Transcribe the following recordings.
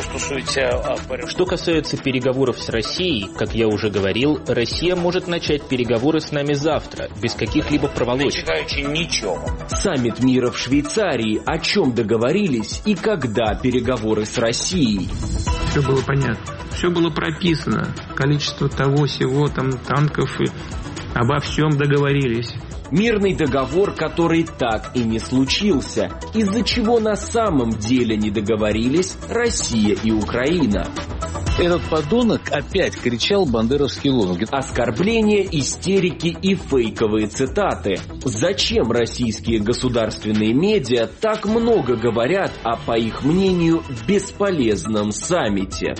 Что касается переговоров с Россией, как я уже говорил, Россия может начать переговоры с нами завтра, без каких-либо проволочек. Саммит мира в Швейцарии. О чем договорились и когда переговоры с Россией? Все было понятно, все было прописано. Количество того, сего, там, танков, и обо всем договорились. Мирный договор, который так и не случился, из-за чего на самом деле не договорились Россия и Украина. Этот подонок опять кричал бандеровские лозунги. Оскорбления, истерики и фейковые цитаты. Зачем российские государственные медиа так много говорят о, по их мнению, бесполезном саммите?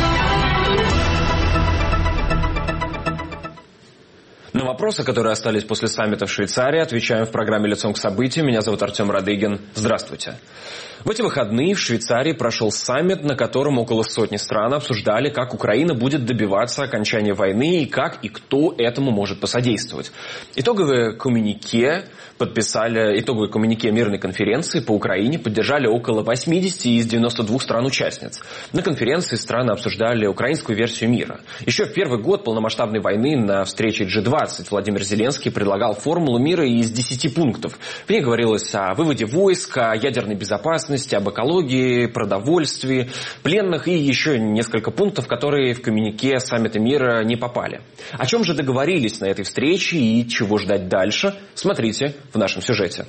На вопросы, которые остались после саммита в Швейцарии, отвечаем в программе «Лицом к событию». Меня зовут Артем Радыгин. Здравствуйте. В эти выходные в Швейцарии прошел саммит, на котором около сотни стран обсуждали, как Украина будет добиваться окончания войны и как и кто этому может посодействовать. Итоговое коммюнике мирной конференции по Украине поддержали около 80 из 92 стран-участниц. На конференции страны обсуждали украинскую версию мира. Еще в первый год полномасштабной войны на встрече G20 Владимир Зеленский предлагал формулу мира из 10 пунктов. В ней говорилось о выводе войск, о ядерной безопасности, об экологии, продовольствии, пленных и еще несколько пунктов, которые в коммюнике саммита мира не попали. О чем же договорились на этой встрече и чего ждать дальше, смотрите в нашем сюжете.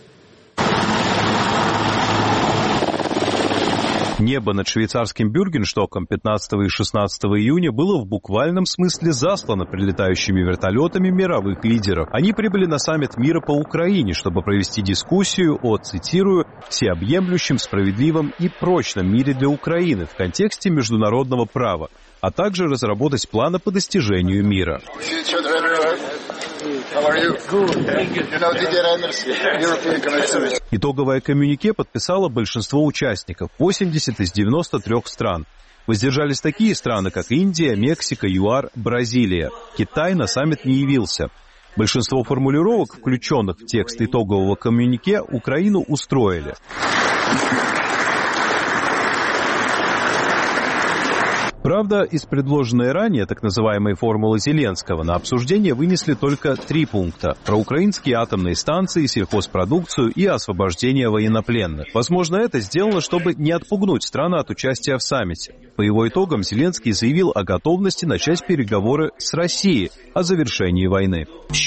Небо над швейцарским Бюргенштоком 15 и 16 июня было в буквальном смысле заслано прилетающими вертолетами мировых лидеров. Они прибыли на саммит мира по Украине, чтобы провести дискуссию о, цитирую, «всеобъемлющем, справедливом и прочном мире для Украины в контексте международного права», а также разработать планы по достижению мира. Итоговое коммюнике подписало большинство участников, 80 из 93 стран. Воздержались такие страны, как Индия, Мексика, ЮАР, Бразилия. Китай на саммит не явился. Большинство формулировок, включенных в текст итогового коммюнике, Украину устроили. Правда, из предложенной ранее так называемой формулы Зеленского на обсуждение вынесли только 3 пункта – про украинские атомные станции, сельхозпродукцию и освобождение военнопленных. Возможно, это сделано, чтобы не отпугнуть страны от участия в саммите. По его итогам Зеленский заявил о готовности начать переговоры с Россией о завершении войны.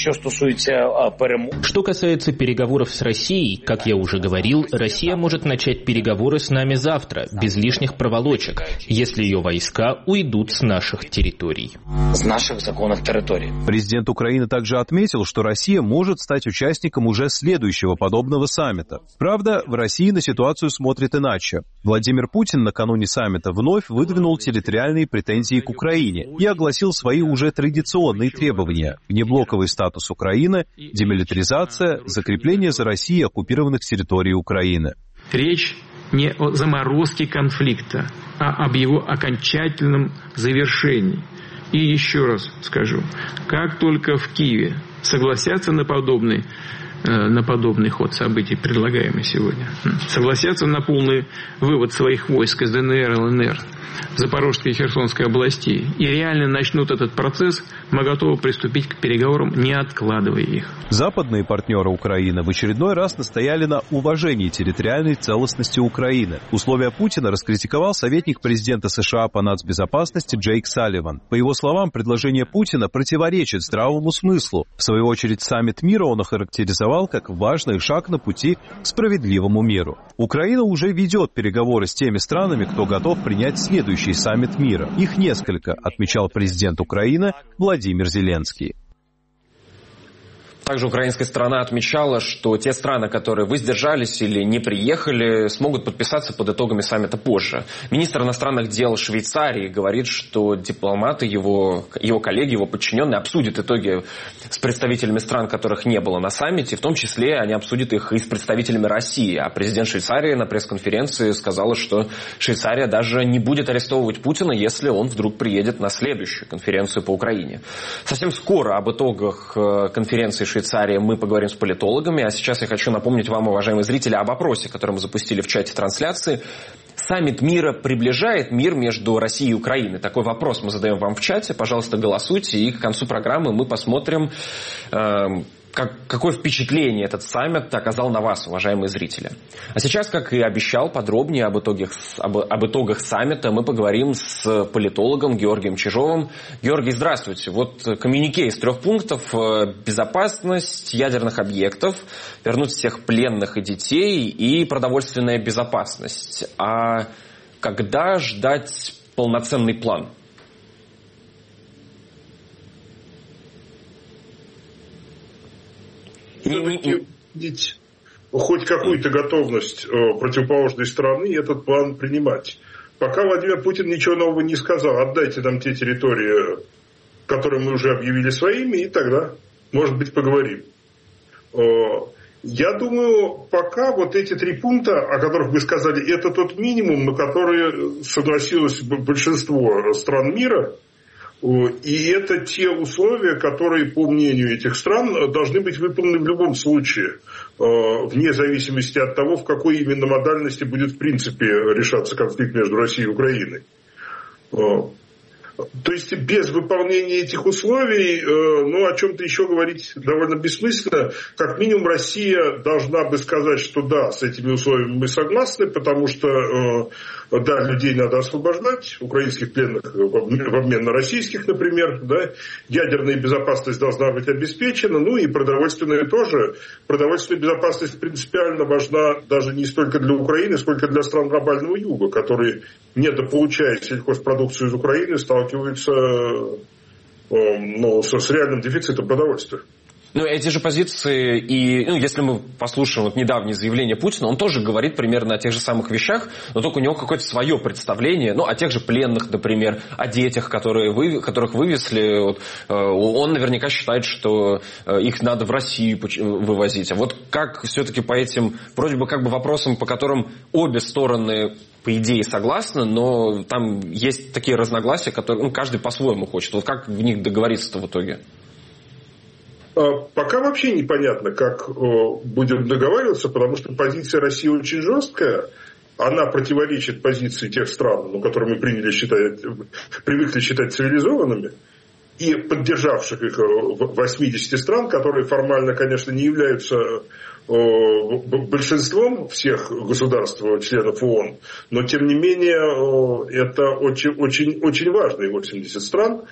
Что касается переговоров с Россией, как я уже говорил, Россия может начать переговоры с нами завтра, без лишних проволочек, если ее войска уйдут с наших территорий. С наших законных территорий. Президент Украины также отметил, что Россия может стать участником уже следующего подобного саммита. Правда, в России на ситуацию смотрят иначе. Владимир Путин накануне саммита вновь выдвинул территориальные претензии к Украине и огласил свои уже традиционные требования: внеблоковый статус Украины, демилитаризация, закрепление за Россией оккупированных территорий Украины. Речь не о заморозке конфликта, а об его окончательном завершении. И еще раз скажу, как только в Киеве согласятся на подобный ход событий, предлагаемый сегодня, согласятся на полный вывод своих войск из ДНР, ЛНР, Запорожской и Херсонской областей и реально начнут этот процесс, мы готовы приступить к переговорам, не откладывая их. Западные партнеры Украины в очередной раз настояли на уважении территориальной целостности Украины. Условия Путина раскритиковал советник президента США по нацбезопасности Джейк Салливан. По его словам, предложение Путина противоречит здравому смыслу. В свою очередь, саммит мира он охарактеризовал как важный шаг на пути к справедливому миру. Украина уже ведет переговоры с теми странами, кто готов принять следующий саммит мира. Их несколько, отмечал президент Украины Владимир Зеленский. Также украинская сторона отмечала, что те страны, которые воздержались или не приехали, смогут подписаться под итогами саммита позже. Министр иностранных дел Швейцарии говорит, что дипломаты, его коллеги, его подчиненные обсудят итоги с представителями стран, которых не было на саммите, в том числе они обсудят их и с представителями России. А президент Швейцарии на пресс-конференции сказала, что Швейцария даже не будет арестовывать Путина, если он вдруг приедет на следующую конференцию по Украине. Совсем скоро об итогах конференции Швейцарии мы поговорим с политологами, а сейчас я хочу напомнить вам, уважаемые зрители, об опросе, который мы запустили в чате трансляции. Саммит мира приближает мир между Россией и Украиной? Такой вопрос мы задаем вам в чате. Пожалуйста, голосуйте. И к концу программы мы посмотрим, какое впечатление этот саммит оказал на вас, уважаемые зрители. А сейчас, как и обещал, подробнее об итогах саммита мы поговорим с политологом Георгием Чижовым. Георгий, здравствуйте. Вот коммюнике из 3 пунктов: безопасность ядерных объектов, вернуть всех пленных и детей и продовольственная безопасность. А когда ждать полноценный план? Все-таки видеть хоть какую-то готовность противоположной стороны этот план принимать. Пока Владимир Путин ничего нового не сказал. Отдайте нам те территории, которые мы уже объявили своими, и тогда, может быть, поговорим. Я думаю, пока вот эти 3 пункта, о которых вы сказали, это тот минимум, на который согласилось большинство стран мира. И это те условия, которые, по мнению этих стран, должны быть выполнены в любом случае, вне зависимости от того, в какой именно модальности будет в принципе решаться конфликт между Россией и Украиной. То есть без выполнения этих условий, о чем-то еще говорить довольно бессмысленно. Как минимум Россия должна бы сказать, что да, с этими условиями мы согласны, потому что да, людей надо освобождать, украинских пленных в обмен на российских, например, да, ядерная безопасность должна быть обеспечена, и продовольственная тоже. Продовольственная безопасность принципиально важна даже не столько для Украины, сколько для стран глобального юга, которые, недополучая сельхозпродукцию из Украины, сталкиваются с реальным дефицитом продовольствия. Эти же позиции, и если мы послушаем недавнее заявление Путина, он тоже говорит примерно о тех же самых вещах, но только у него какое-то свое представление, о тех же пленных, например, о детях, которых вывезли. Он наверняка считает, что их надо в Россию вывозить. А вот как все-таки по этим, вроде бы вопросам, по которым обе стороны по идее согласны, но там есть такие разногласия, которые каждый по-своему хочет. Вот как в них договориться-то в итоге? Пока вообще непонятно, как будем договариваться, потому что позиция России очень жесткая. Она противоречит позиции тех стран, которые мы привыкли считать цивилизованными, и поддержавших их 80 стран, которые формально, конечно, не являются большинством всех государств-членов ООН, но тем не менее это очень важные 80 стран.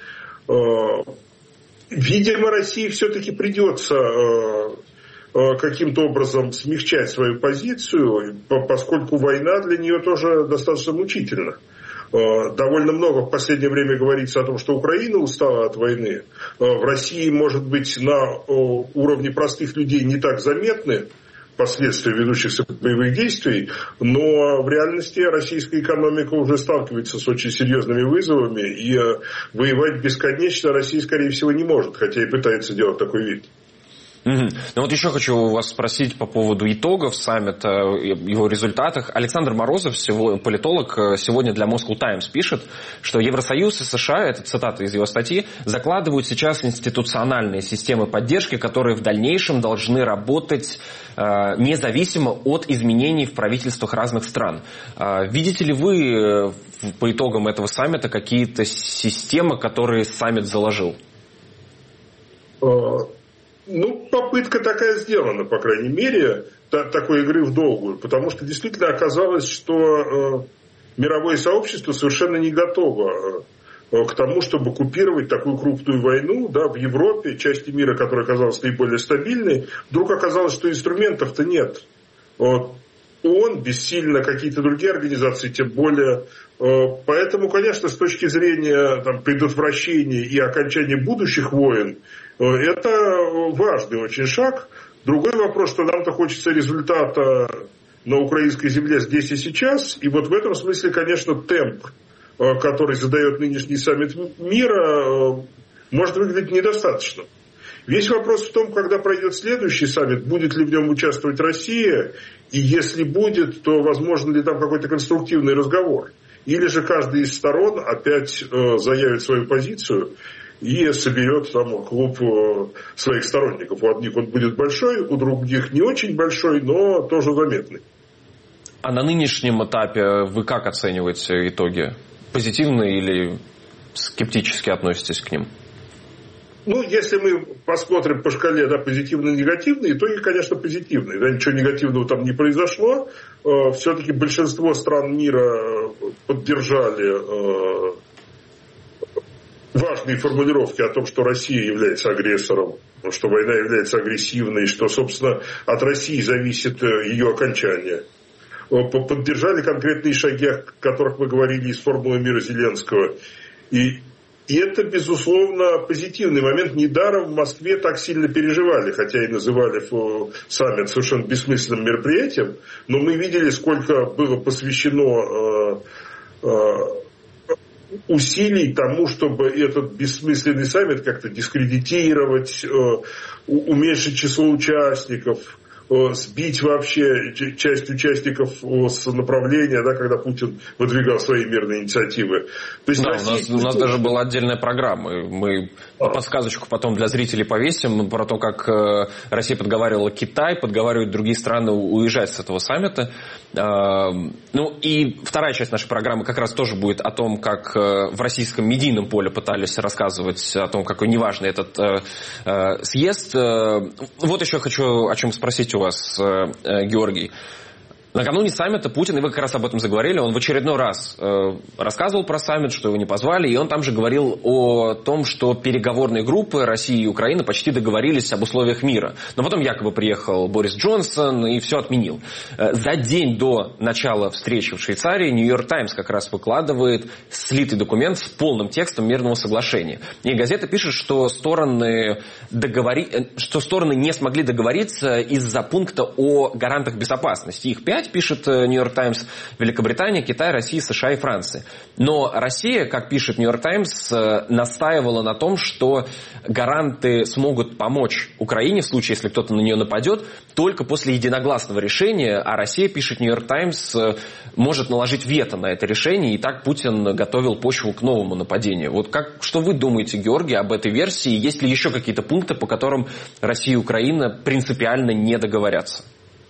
Видимо, России все-таки придется каким-то образом смягчать свою позицию, поскольку война для нее тоже достаточно мучительна. Довольно много в последнее время говорится о том, что Украина устала от войны. В России, может быть, на уровне простых людей не так заметны последствия ведущихся боевых действий, но в реальности российская экономика уже сталкивается с очень серьезными вызовами, и воевать бесконечно Россия, скорее всего, не может, хотя и пытается делать такой вид. Еще хочу вас спросить по поводу итогов саммита, его результатах. Александр Морозов, политолог, сегодня для Moscow Times пишет, что Евросоюз и США, это цитата из его статьи, закладывают сейчас институциональные системы поддержки, которые в дальнейшем должны работать независимо от изменений в правительствах разных стран. Видите ли вы по итогам этого саммита какие-то системы, которые саммит заложил? Попытка такая сделана, по крайней мере, такой игры в долгую, потому что действительно оказалось, что мировое сообщество совершенно не готово к тому, чтобы купировать такую крупную войну, в Европе, части мира, которая оказалась наиболее стабильной, вдруг оказалось, что инструментов-то нет. ООН бессильно, какие-то другие организации, тем более. Поэтому, конечно, с точки зрения предотвращения и окончания будущих войн, это важный очень шаг. Другой вопрос, что нам-то хочется результата на украинской земле здесь и сейчас. И вот в этом смысле, конечно, темп, который задает нынешний саммит мира, может выглядеть недостаточно. Весь вопрос в том, когда пройдет следующий саммит, будет ли в нем участвовать Россия, и если будет, то возможно ли там какой-то конструктивный разговор. Или же каждая из сторон опять заявит свою позицию и соберет клуб своих сторонников. У одних он будет большой, у других не очень большой, но тоже заметный. А на нынешнем этапе вы как оцениваете итоги? Позитивно или скептически относитесь к ним? Ну, если мы посмотрим по шкале, да, позитивно-негативные, итоги, конечно, позитивные. Да, ничего негативного там не произошло. Все-таки большинство стран мира поддержали важные формулировки о том, что Россия является агрессором, что война является агрессивной, что, собственно, от России зависит ее окончание. Поддержали конкретные шаги, о которых мы говорили из формулы мира Зеленского. И это, безусловно, позитивный момент. Недаром в Москве так сильно переживали, хотя и называли саммит совершенно бессмысленным мероприятием, но мы видели, сколько было посвящено усилий тому, чтобы этот бессмысленный саммит как-то дискредитировать, уменьшить число участников, сбить вообще часть участников с направления, да, когда Путин выдвигал свои мирные инициативы. То есть да, у нас даже была отдельная программа. Мы подсказочку потом для зрителей повесим про то, как Россия подговаривала Китай, подговаривает другие страны уезжать с этого саммита. Ну и вторая часть нашей программы как раз тоже будет о том, как в российском медийном поле пытались рассказывать о том, какой неважный этот съезд. Вот еще хочу о чем спросить у вас, Георгий. Накануне саммита Путин, и вы как раз об этом заговорили, он в очередной раз рассказывал про саммит, что его не позвали, и он там же говорил о том, что переговорные группы России и Украины почти договорились об условиях мира. Но потом якобы приехал Борис Джонсон и все отменил. За день до начала встречи в Швейцарии Нью-Йорк Таймс как раз выкладывает слитый документ с полным текстом мирного соглашения. И газета пишет, что стороны не смогли договориться из-за пункта о гарантах безопасности. Их 5, пишет Нью-Йорк Таймс, Великобритания, Китай, Россия, США и Франция. Но Россия, как пишет Нью-Йорк Таймс, настаивала на том, что гаранты смогут помочь Украине в случае, если кто-то на нее нападет, только после единогласного решения, а Россия, пишет Нью-Йорк Таймс, может наложить вето на это решение, и так Путин готовил почву к новому нападению. Вот что вы думаете, Георгий, об этой версии? Есть ли еще какие-то пункты, по которым Россия и Украина принципиально не договорятся?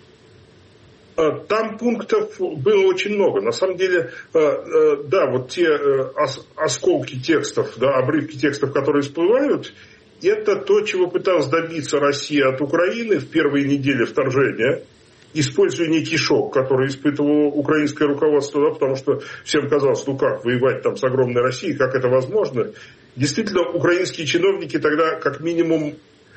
Там пунктов было очень много. На самом деле, да, вот те осколки текстов, да, обрывки текстов, которые всплывают, это то, чего пыталась добиться Россия от Украины в первые недели вторжения, используя некий шок, который испытывало украинское руководство, да, потому что всем казалось, ну как воевать там с огромной Россией, как это возможно. Действительно, украинские чиновники тогда как минимум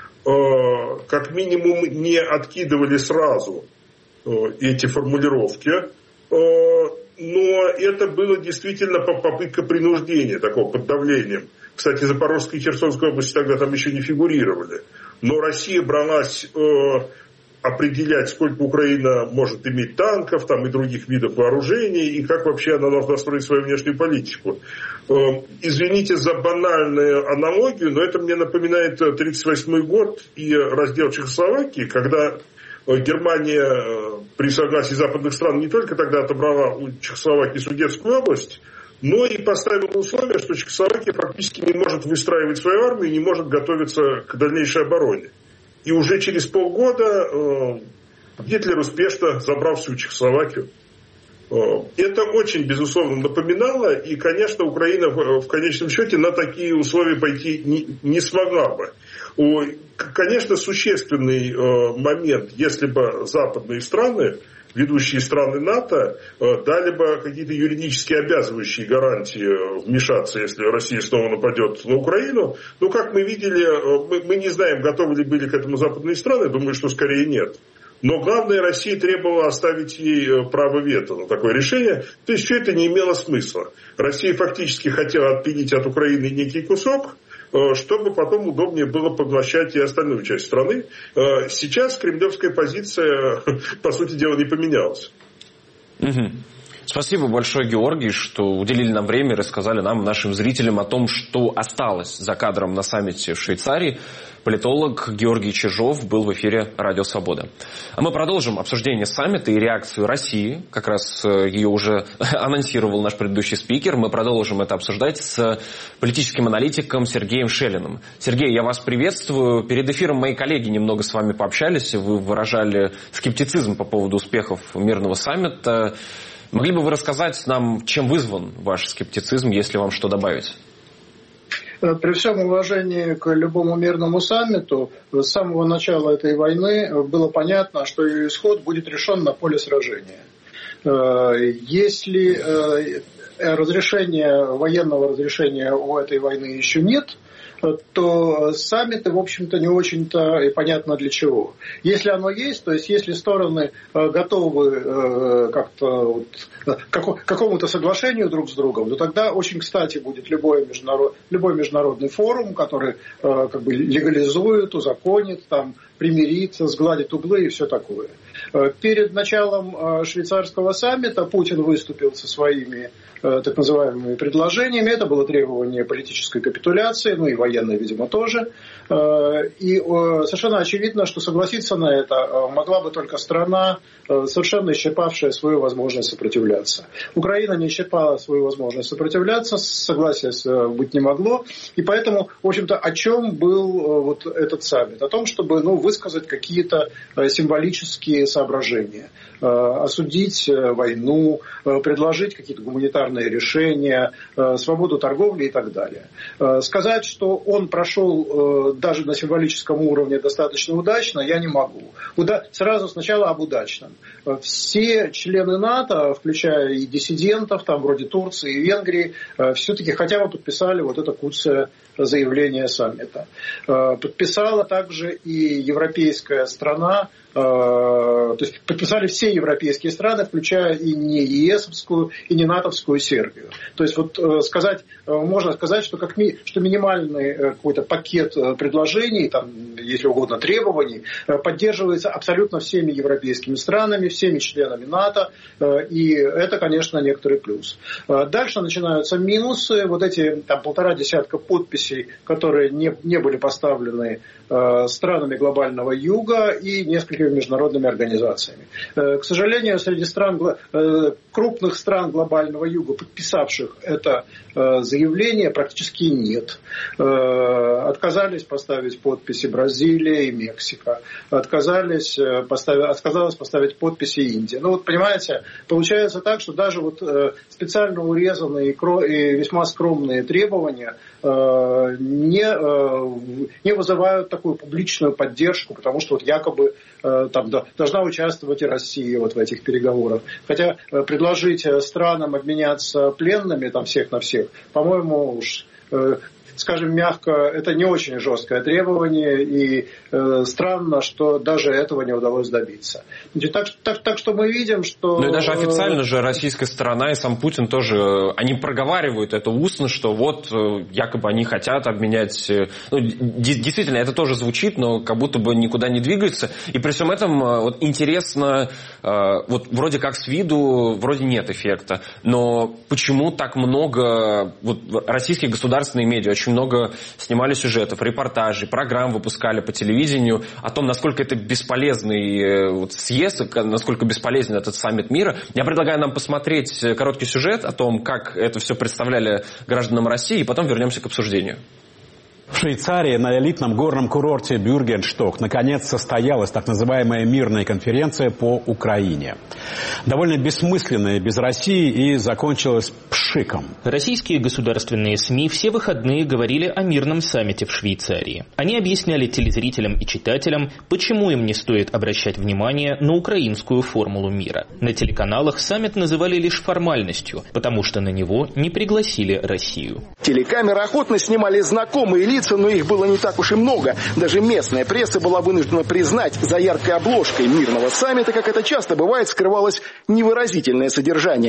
не откидывали сразу эти формулировки, но это было действительно попытка принуждения, такого под давлением. Кстати, Запорожская и Херсонская области тогда там еще не фигурировали. Но Россия бралась определять, сколько Украина может иметь танков там, и других видов вооружений, и как вообще она должна строить свою внешнюю политику. Извините за банальную аналогию, но это мне напоминает 1938 год и раздел Чехословакии, когда Германия при согласии западных стран не только тогда отобрала у Чехословакии Судетскую область, но и поставила условие, что Чехословакия фактически не может выстраивать свою армию и не может готовиться к дальнейшей обороне. И уже через полгода Гитлер успешно забрал всю Чехословакию. Это очень, безусловно, напоминало, и, конечно, Украина в конечном счете на такие условия пойти не смогла бы. Конечно, существенный момент, если бы западные страны, ведущие страны НАТО, дали бы какие-то юридически обязывающие гарантии вмешаться, если Россия снова нападет на Украину. Но, как мы видели, мы не знаем, готовы ли были к этому западные страны, думаю, что скорее нет. Но главное, Россия требовала оставить ей право вето на такое решение. То есть все это не имело смысла. Россия фактически хотела отпилить от Украины некий кусок, чтобы потом удобнее было поглощать и остальную часть страны. Сейчас кремлевская позиция, по сути дела, не поменялась. Угу. Спасибо большое, Георгий, что уделили нам время и рассказали нам, нашим зрителям, о том, что осталось за кадром на саммите в Швейцарии. Политолог Георгий Чижов был в эфире «Радио Свобода». А мы продолжим обсуждение саммита и реакцию России. Как раз ее уже анонсировал наш предыдущий спикер. Мы продолжим это обсуждать с политическим аналитиком Сергеем Шеллиным. Сергей, я вас приветствую. Перед эфиром мои коллеги немного с вами пообщались. Вы выражали скептицизм по поводу успехов мирного саммита. Могли бы вы рассказать нам, чем вызван ваш скептицизм, если вам что добавить? При всем уважении к любому мирному саммиту, с самого начала этой войны было понятно, что ее исход будет решен на поле сражения. Если военного разрешения у этой войны еще нет, то саммиты, в общем-то, не очень-то и понятно для чего. Если оно есть, то есть если стороны готовы как-то к какому-то соглашению друг с другом, то тогда очень кстати будет любой международный форум, который как бы легализует, узаконит, там, примирит, сгладит углы и все такое. Перед началом швейцарского саммита Путин выступил со своими так называемыми предложениями. Это было требование политической капитуляции, ну и военной, видимо, тоже. И совершенно очевидно, что согласиться на это могла бы только страна, совершенно исчерпавшая свою возможность сопротивляться. Украина не исчерпала свою возможность сопротивляться, согласия быть не могло. И поэтому, в общем-то, о чем был вот этот саммит? О том, чтобы высказать какие-то символические соображения, осудить войну, предложить какие-то гуманитарные решения, свободу торговли и так далее. Сказать, что он прошел даже на символическом уровне достаточно удачно, я не могу. Сразу сначала об удачном. Все члены НАТО, включая и диссидентов, там вроде Турции и Венгрии, все-таки хотя бы подписали вот это куцое заявление саммита. Подписала также и европейская страна, то есть подписали все европейские страны, включая и не ЕСовскую, и не натовскую Сербию. То есть вот можно сказать, что минимальный какой-то пакет предложений, там, если угодно требований, поддерживается абсолютно всеми европейскими странами, всеми членами НАТО, и это, конечно, некоторый плюс. Дальше начинаются минусы, вот эти там 1,5 десятка подписей, которые не были поставлены странами глобального юга и несколькими международными организациями. К сожалению, среди крупных стран глобального юга, подписавших это заявление, практически нет. Отказались поставить подписи Бразилия и Мексика. Отказалась поставить подписи Индия. Понимаете, получается так, что даже вот специально урезанные и весьма скромные требования не вызывают такую публичную поддержку, потому что вот якобы там должна участвовать и Россия вот в этих переговорах. Хотя предложить странам обменяться пленными там всех на всех, по-моему, уж скажем мягко, это не очень жесткое требование, и странно, что даже этого не удалось добиться. Так что мы видим, что... Ну и даже официально же российская сторона и сам Путин тоже, они проговаривают это устно, что вот якобы они хотят обменять... действительно, это тоже звучит, но как будто бы никуда не двигается. И при всем этом вот интересно, вот вроде как с виду, вроде нет эффекта, но почему так много вот, российских государственных медиа, очень много снимали сюжетов, репортажей, программ выпускали по телевидению о том, насколько это бесполезный съезд, насколько бесполезен этот саммит мира. Я предлагаю нам посмотреть короткий сюжет о том, как это все представляли гражданам России, и потом вернемся к обсуждению. В Швейцарии на элитном горном курорте Бюргеншток наконец состоялась так называемая мирная конференция по Украине. Довольно бессмысленная без России и закончилась пшиком. Российские государственные СМИ все выходные говорили о мирном саммите в Швейцарии. Они объясняли телезрителям и читателям, почему им не стоит обращать внимание на украинскую формулу мира. На телеканалах саммит называли лишь формальностью, потому что на него не пригласили Россию. Телекамеры охотно снимали знакомые лица, но их было не так уж и много. Даже местная пресса была вынуждена признать, за яркой обложкой мирного саммита, как это часто бывает, скрывалось невыразительное содержание.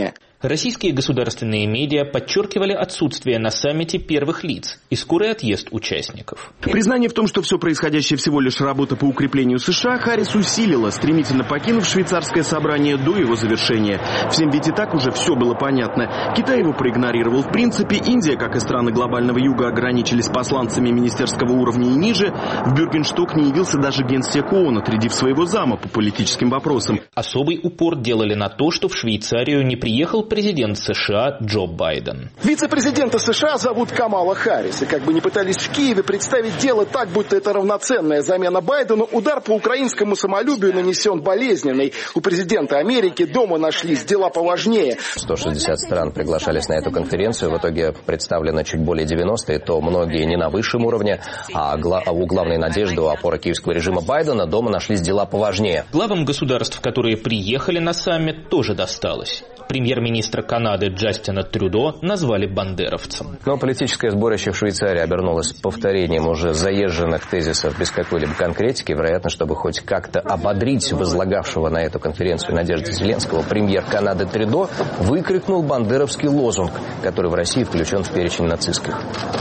Российские государственные медиа подчеркивали отсутствие на саммите первых лиц и скорый отъезд участников. Признание в том, что все происходящее всего лишь работа по укреплению США, Харрис усилила, стремительно покинув швейцарское собрание до его завершения. Всем ведь и так уже все было понятно. Китай его проигнорировал в принципе, Индия, как и страны глобального юга, ограничились посланцами министерского уровня и ниже. В Бюргеншток не явился даже генсек ООН, отрядив своего зама по политическим вопросам. Особый упор делали на то, что в Швейцарию не приехал президент США Джо Байден. Вице-президента США зовут Камала Харрис. И как бы ни пытались в Киеве представить дело так, будто это равноценная замена Байдену, удар по украинскому самолюбию нанесен болезненный. У президента Америки дома нашлись дела поважнее. 160 стран приглашались на эту конференцию. В итоге представлено чуть более 90, и то многие не на высшем уровне. А у главной надежды, у опоры киевского режима Байдена, дома нашлись дела поважнее. Главам государств, которые приехали на саммит, тоже досталось. Премьер-министра Канады Джастина Трюдо назвали бандеровцем. Но политическое сборище в Швейцарии обернулось повторением уже заезженных тезисов без какой-либо конкретики. Вероятно, чтобы хоть как-то ободрить возлагавшего на эту конференцию Надежды Зеленского, премьер Канады Трюдо выкрикнул бандеровский лозунг, который в России включен в перечень нацистских.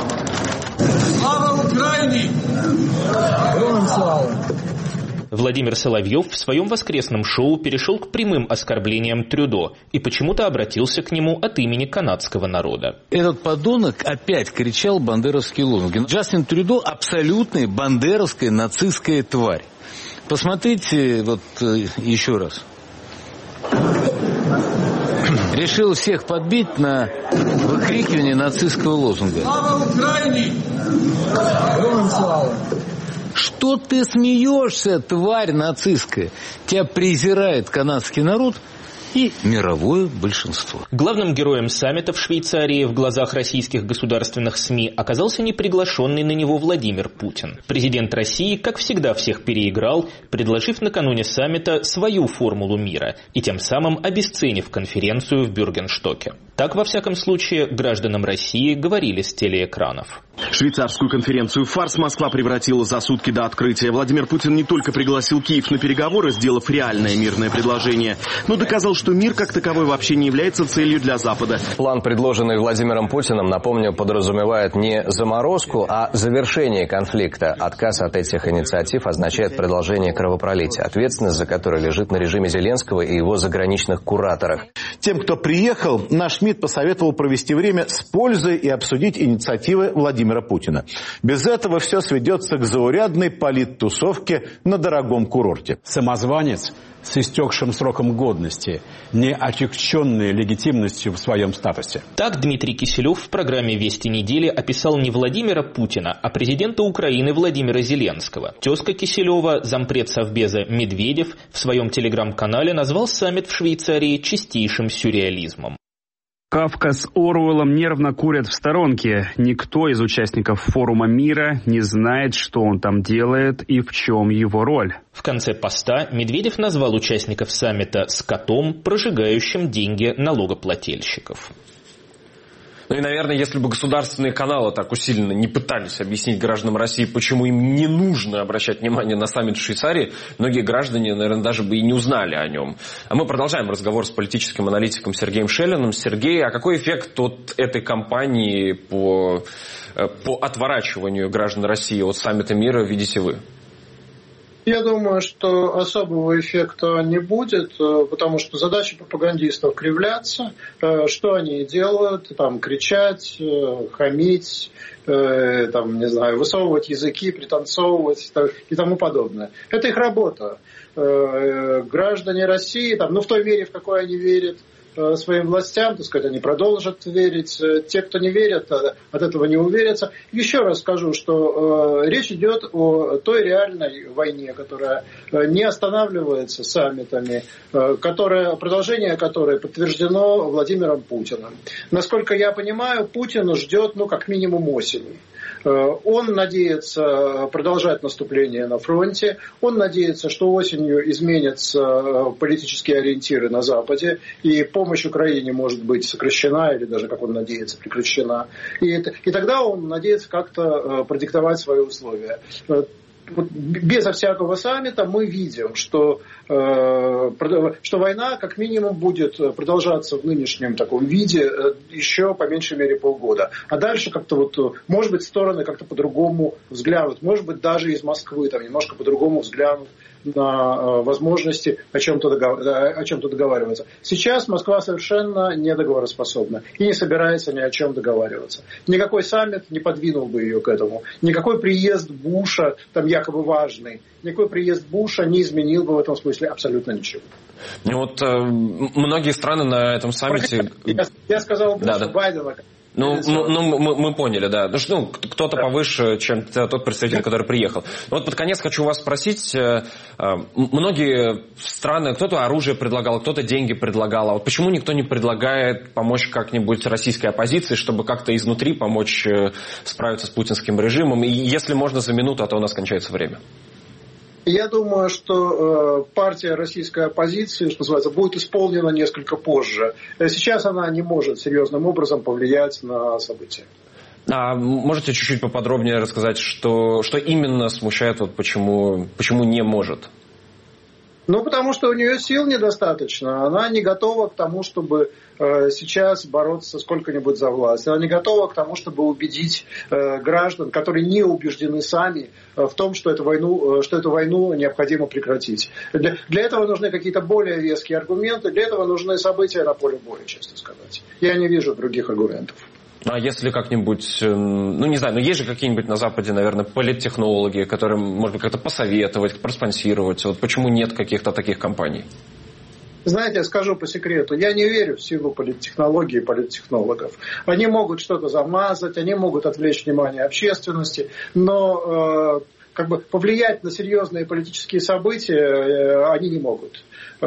Слава Украине! Героям слава! Владимир Соловьев в своем воскресном шоу перешел к прямым оскорблениям Трюдо и почему-то обратился к нему от имени канадского народа. Этот подонок опять кричал бандеровские лозунги. Джастин Трюдо абсолютная бандеровская нацистская тварь. Посмотрите вот еще раз. Решил всех подбить на выкрикивание нацистского лозунга. Слава Украине! Героям слава! Что ты смеешься, тварь нацистская? Тебя презирает канадский народ и мировое большинство. Главным героем саммита в Швейцарии в глазах российских государственных СМИ оказался неприглашенный на него Владимир Путин. Президент России, как всегда, всех переиграл, предложив накануне саммита свою формулу мира и тем самым обесценив конференцию в Бюргенштоке. Так, во всяком случае, гражданам России говорили с телеэкранов. Швейцарскую конференцию в фарс Москва превратила за сутки до открытия. Владимир Путин не только пригласил Киев на переговоры, сделав реальное мирное предложение, но доказал, что мир как таковой вообще не является целью для Запада. План, предложенный Владимиром Путиным, напомню, подразумевает не заморозку, а завершение конфликта. Отказ от этих инициатив означает продолжение кровопролития, ответственность за которое лежит на режиме Зеленского и его заграничных кураторах. Тем, кто приехал, наш МИД посоветовал провести время с пользой и обсудить инициативы Владимира Путина. Без этого все сведется к заурядной политтусовке на дорогом курорте. Самозванец с истекшим сроком годности, не отягченный легитимностью в своем статусе. Так Дмитрий Киселев в программе «Вести недели» описал не Владимира Путина, а президента Украины Владимира Зеленского. Тезка Киселева, зампред Совбеза Медведев, в своем телеграм-канале назвал саммит в Швейцарии чистейшим сюрреализмом. Кафка с Оруэллом нервно курят в сторонке. Никто из участников форума мира не знает, что он там делает и в чем его роль. В конце поста Медведев назвал участников саммита скотом, прожигающим деньги налогоплательщиков. Ну и, наверное, если бы государственные каналы так усиленно не пытались объяснить гражданам России, почему им не нужно обращать внимание на саммит в Швейцарии, многие граждане, наверное, даже бы и не узнали о нем. А мы продолжаем разговор с политическим аналитиком Сергеем Шеллиным. Сергей, а какой эффект от этой кампании по отворачиванию граждан России от саммита мира видите вы? Я думаю, что особого эффекта не будет, потому что задача пропагандистов кривляться. Что они делают? Там, кричать, хамить, там, не знаю, высовывать языки, пританцовывать и тому подобное. Это их работа. Граждане России, там, в той мере, в какой они верят своим властям, так сказать, они продолжат верить. Те, кто не верят, от этого не уверятся. Еще раз скажу, что речь идет о той реальной войне, которая не останавливается саммитами, продолжение которой подтверждено Владимиром Путиным. Насколько я понимаю, Путин ждет, как минимум осени. Он надеется продолжать наступление на фронте. Он надеется, что осенью изменятся политические ориентиры на Западе, и помощь Украине может быть сокращена или даже, как он надеется, прекращена. И тогда он надеется как-то продиктовать свои условия. безо всякого саммита мы видим, что война как минимум будет продолжаться в нынешнем таком виде еще по меньшей мере полгода. А дальше как-то может быть, стороны как-то по-другому взглянут. Может быть, даже из Москвы там немножко по-другому взглянут на возможности о чем-то договариваться. Сейчас Москва совершенно недоговороспособна и не собирается ни о чем договариваться. Никакой саммит не подвинул бы ее к этому. Никакой приезд Буша, там якобы важный, никакой приезд Буша не изменил бы в этом смысле абсолютно ничего. Многие страны на этом саммите... Я сказал Буша, Байдена... мы поняли, да. Кто-то повыше, чем тот представитель, который приехал. Вот под конец хочу вас спросить. Многие страны, кто-то оружие предлагал, кто-то деньги предлагал. А вот почему никто не предлагает помочь как-нибудь российской оппозиции, чтобы как-то изнутри помочь справиться с путинским режимом? И если можно за минуту, а то у нас кончается время. Я думаю, что партия российской оппозиции, что называется, будет исполнена несколько позже. Сейчас она не может серьезным образом повлиять на события. А можете чуть-чуть поподробнее рассказать, что именно смущает, почему не может? Потому что у нее сил недостаточно. Она не готова к тому, чтобы сейчас бороться сколько-нибудь за власть. Она не готова к тому, чтобы убедить граждан, которые не убеждены сами в том, что эту войну необходимо прекратить. Для этого нужны какие-то более веские аргументы, для этого нужны события на поле боя, честно сказать. Я не вижу других аргументов. А если как-нибудь, не знаю, есть же какие-нибудь на Западе, наверное, политтехнологи, которым, может быть, как-то посоветовать, проспонсировать. Почему нет каких-то таких компаний? Знаете, я скажу по секрету, я не верю в силу политтехнологии и политтехнологов. Они могут что-то замазать, они могут отвлечь внимание общественности, но повлиять на серьезные политические события они не могут.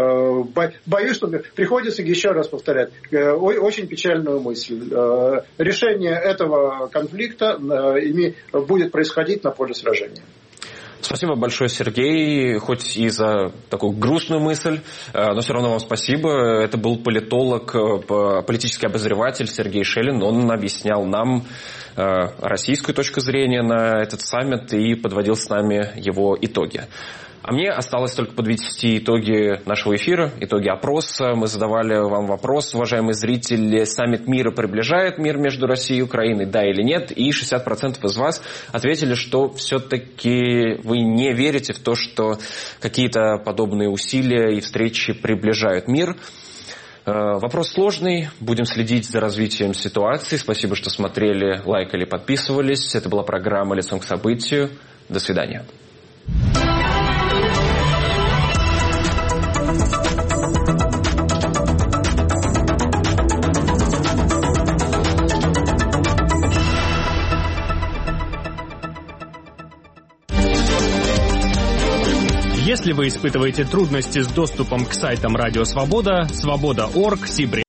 Боюсь, что приходится еще раз повторять очень печальную мысль. Решение этого конфликта будет происходить на поле сражения. Спасибо большое, Сергей, хоть и за такую грустную мысль, но все равно вам спасибо. Это был политолог, политический обозреватель Сергей Шелин. Он объяснял нам российскую точку зрения на этот саммит и подводил с нами его итоги. А мне осталось только подвести итоги нашего эфира, итоги опроса. Мы задавали вам вопрос, уважаемые зрители, саммит мира приближает мир между Россией и Украиной, да или нет? И 60% из вас ответили, что все-таки вы не верите в то, что какие-то подобные усилия и встречи приближают мир. Вопрос сложный. Будем следить за развитием ситуации. Спасибо, что смотрели, лайкали, подписывались. Это была программа «Лицом к событию». До свидания. Если вы испытываете трудности с доступом к сайтам Радио Свобода, Свобода.орг, Сибри